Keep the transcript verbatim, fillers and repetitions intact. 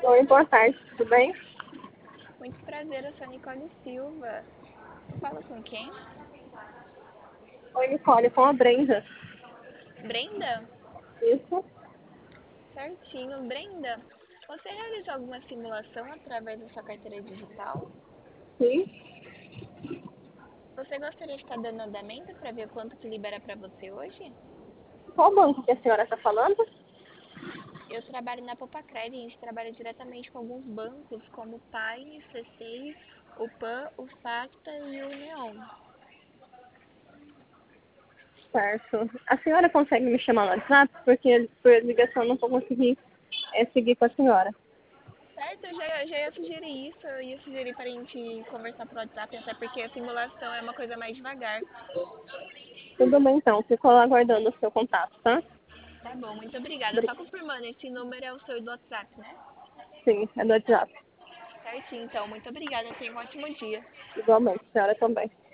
Oi, boa tarde, tudo bem? Muito prazer, eu sou a Nicole Silva. Eu falo com quem? Oi, Nicole, com a Brenda. Brenda? Isso? Certinho. Brenda, você realizou alguma simulação através da sua carteira digital? Sim. Você gostaria de estar dando andamento para ver quanto que libera para você hoje? Qual banco que a senhora está falando? Eu trabalho na Popacred e a gente trabalha diretamente com alguns bancos, como o Paine, C seis, o Pan, o Facta e o Neon. Certo. A senhora consegue me chamar no WhatsApp? Porque por ligação eu não vou conseguir é, seguir com a senhora. Certo, eu já, já ia sugerir isso, eu ia sugerir para a gente conversar pelo WhatsApp, até porque a simulação é uma coisa mais devagar. Tudo bem, então. Fico aguardando o seu contato, tá? Tá bom, muito obrigada. Bri- Só confirmando, esse número é o seu do WhatsApp, né? Sim, é do WhatsApp. Certinho, então. Muito obrigada. Tenha um ótimo dia. Igualmente, a senhora também.